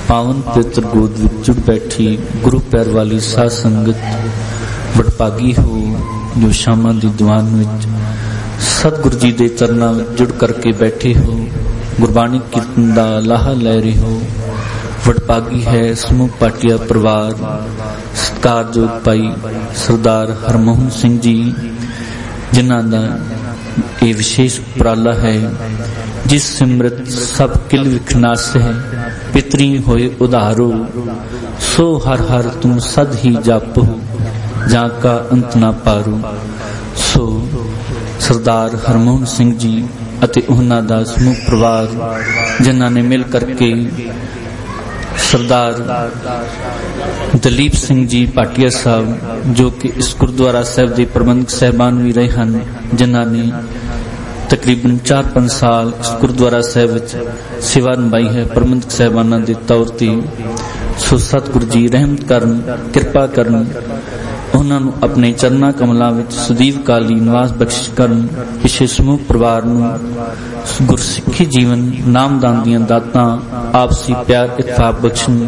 पावन पवित्र गोद विच जुड़ बैठी गुरु पैर वाली साध संगत वडभागी हो जो शामां दी दीवान विच सतगुरु जी दे चरनां विच जुड़ करके बैठे हो, गुरबाणी कीर्तन दा लाहा लै रहे हो। वडभागी है समूह पाटिया परिवार, सत्कारयोग भाई सरदार हरमोहन सिंह जी, जिन्हां दा ये विशेष उपराला है। जिस सिमरत सब किल विखनास है, पितरी होए उधारो, सो हर हर तुम सद ही जापो, जाका अंत ना पारो। सो सरदार हरमोहन सिंह जी अते उन्हां दा समूह परिवार, जिन्हां ने मिल करके सरदार दलीप सिंह जी पाटिया साहब, जो कि इस गुरुद्वारा साहब के प्रबंधक साहबान भी रहे हैं, जिन्हां ने तकरीबन 4-5 साल इस गुरुद्वारा साहब विच सेवा निभाई है प्रबंधक साहबाना के तौर पर। सो सतगुरु जी रहमत करन, कृपा करन, उन्हां नूं अपने चरना कमलों में सदैव काली निवास बख्शिश करन। पिछे समूह परिवार नूं गुरसिੱਖੀ जीवन नामदान दीआं दातां आपसी प्यार इत्फाक बख्शण।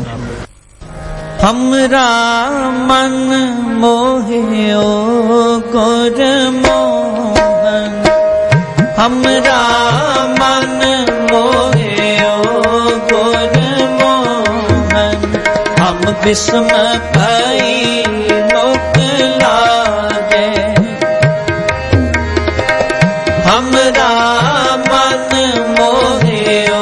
हमरा मन मोहियो गुरमोहन, हमरा मन मोहियो गुरमोहन, हम बिस्म भई मुख लागे। हमरा मन मोहियो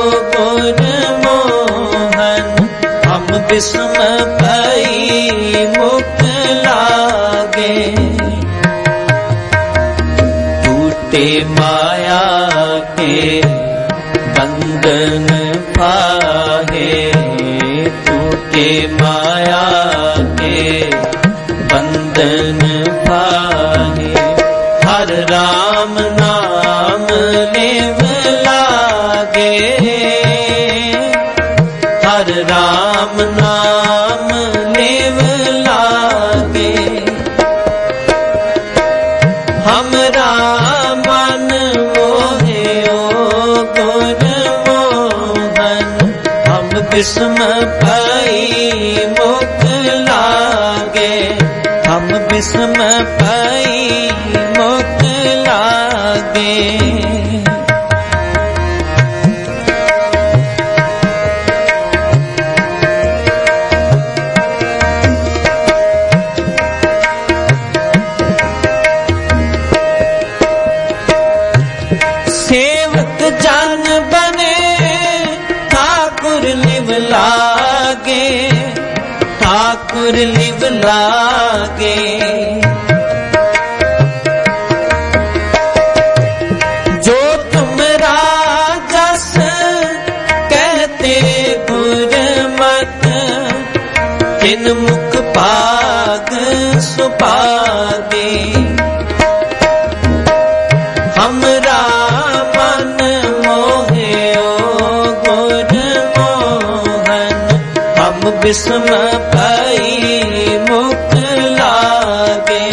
गुरमोहन, हम बिस्म भई मुख लागे। टूटे माया के बंधन पाहे, टूटे माया के बंधन पाहे। हर राम नाम लेव लागे, हर राम नाम लेव लागे। हमरा मन मोहियो गुरमोहन, हम बिस्म भई मुख लागे, हम बिस्म भई मुख लागे। सेवक जन बने ठाकुर लिव लागे, ठाकुर लिव लागे। जो तुम राजस कहते गुरमत, तिन मुख भाग सुभागे। हमरा मन मोहियो गुरमोहन, हम बिस्म भई मुख लागे।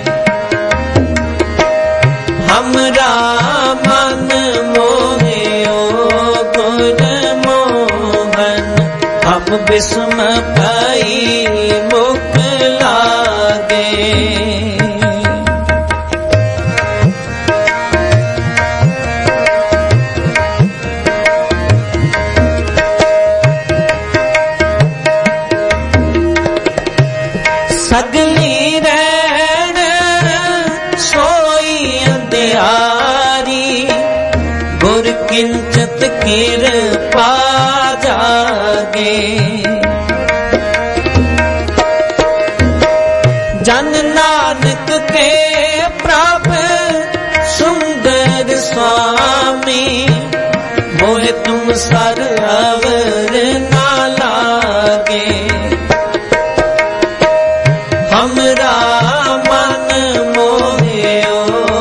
हमरा मन मोहियो गुरमोहन, हम बिस्म भई मुख लागे। सगली रैन सोई अंधियारी, गुर किंचत किरपा जागे। जन नानक के प्रभ सुंदर स्वामी, मोहे तुम सर अवर ना लागे। हमरा मन मोहियो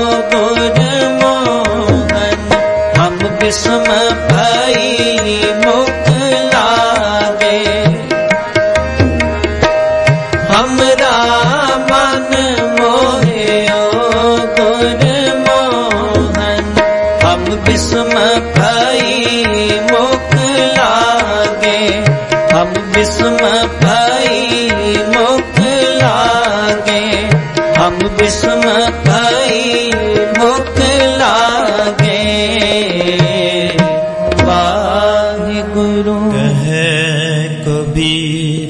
गुरमोहन, हम बिस्म भई मुख लागे। हमरा मन मोहियो गुरमोहन, हम बिस्म भई मुख हम बिस्म भई मुख लागे, हम बिस्म भई मुख लागे। वाहिगुरु कहे कबीर